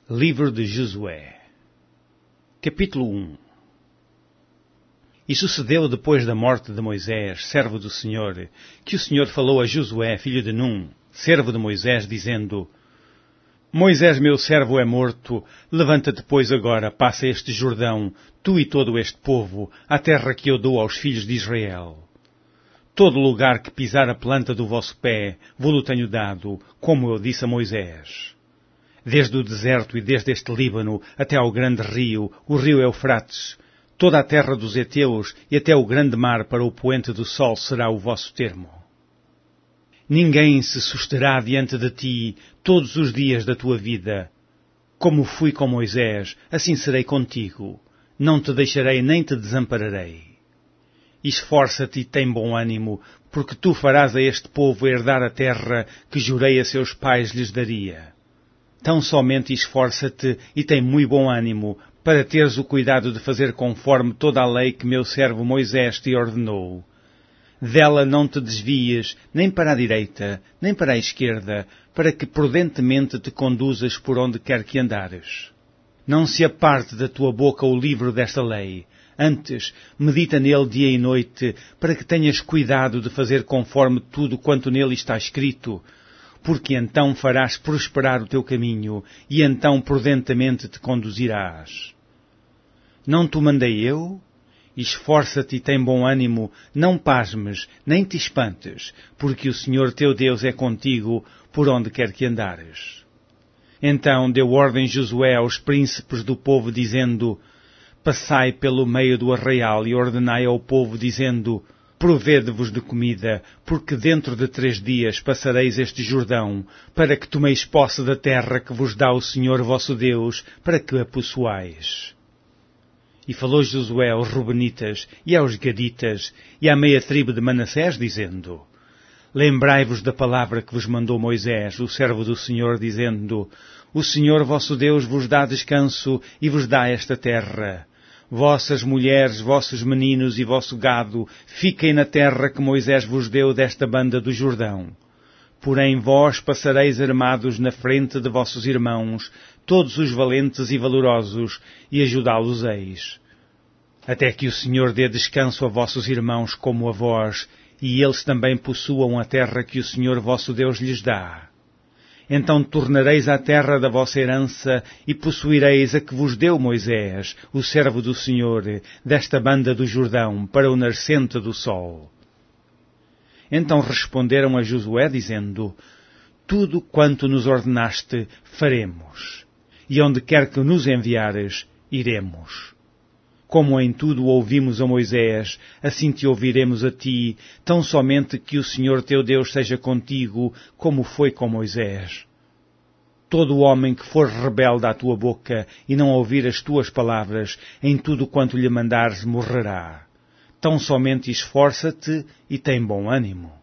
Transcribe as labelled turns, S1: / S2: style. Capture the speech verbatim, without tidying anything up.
S1: Livro de Josué. Capítulo um. E sucedeu depois da morte de Moisés, servo do Senhor, que o Senhor falou a Josué, filho de Num, servo de Moisés, dizendo: Moisés, meu servo, é morto. Levanta-te, pois, agora, passa este Jordão, tu e todo este povo, à terra que eu dou aos filhos de Israel. Todo lugar que pisar a planta do vosso pé, vou-lo tenho dado, como eu disse a Moisés. Desde o deserto e desde este Líbano até ao grande rio, o rio Eufrates, toda a terra dos heteus e até o grande mar para o poente do sol será o vosso termo. Ninguém se susterá diante de ti todos os dias da tua vida. Como fui com Moisés, assim serei contigo. Não te deixarei nem te desampararei. Esforça-te e tem bom ânimo, porque tu farás a este povo herdar a terra que jurei a seus pais lhes daria. Tão somente esforça-te e tem muito bom ânimo, para teres o cuidado de fazer conforme toda a lei que meu servo Moisés te ordenou. Dela não te desvies, nem para a direita, nem para a esquerda, para que prudentemente te conduzas por onde quer que andares. Não se aparte da tua boca o livro desta lei. Antes, medita nele dia e noite, para que tenhas cuidado de fazer conforme tudo quanto nele está escrito, porque então farás prosperar o teu caminho, e então prudentemente te conduzirás. Não te mandei eu? Esforça-te e tem bom ânimo, não pasmes, nem te espantes, porque o Senhor teu Deus é contigo, por onde quer que andares. Então deu ordem Josué aos príncipes do povo, dizendo: Passai pelo meio do arraial e ordenai ao povo, dizendo: Provede-vos de comida, porque dentro de três dias passareis este Jordão, para que tomeis posse da terra que vos dá o Senhor vosso Deus, para que a possuais. E falou Josué aos Rubenitas, e aos Gaditas, e à meia tribo de Manassés, dizendo: Lembrai-vos da palavra que vos mandou Moisés, o servo do Senhor, dizendo: O Senhor vosso Deus vos dá descanso e vos dá esta terra. Vossas mulheres, vossos meninos e vosso gado fiquem na terra que Moisés vos deu desta banda do Jordão. Porém vós passareis armados na frente de vossos irmãos, todos os valentes e valorosos, e ajudá-los-eis. Até que o Senhor dê descanso a vossos irmãos como a vós, e eles também possuam a terra que o Senhor vosso Deus lhes dá. Então tornareis à terra da vossa herança e possuireis a que vos deu Moisés, o servo do Senhor, desta banda do Jordão, para o nascente do sol. Então responderam a Josué, dizendo: Tudo quanto nos ordenaste, faremos, e onde quer que nos enviares, iremos. Como em tudo ouvimos a Moisés, assim te ouviremos a ti, tão somente que o Senhor teu Deus seja contigo, como foi com Moisés. Todo homem que for rebelde à tua boca e não ouvir as tuas palavras, em tudo quanto lhe mandares, morrerá. Tão somente esforça-te e tem bom ânimo.